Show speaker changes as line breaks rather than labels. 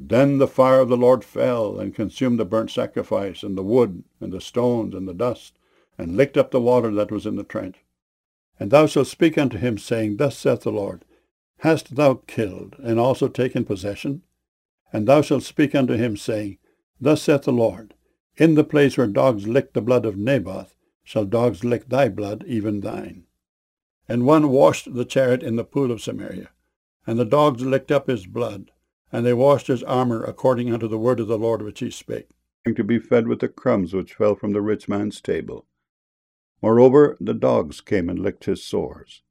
Then the fire of the Lord fell, and consumed the burnt sacrifice, and the wood, and the stones, and the dust, and licked up the water that was in the trench. And thou shalt speak unto him, saying, Thus saith the Lord, Hast thou killed, and also taken possession? And thou shalt speak unto him, saying, Thus saith the Lord, In the place where dogs licked the blood of Naboth, shall dogs lick thy blood, even thine. And one washed the chariot in the pool of Samaria, and the dogs licked up his blood, and they washed his armor according unto the word of the Lord which he spake, to be fed with the crumbs which fell from the rich man's table. Moreover, the dogs came and licked his sores.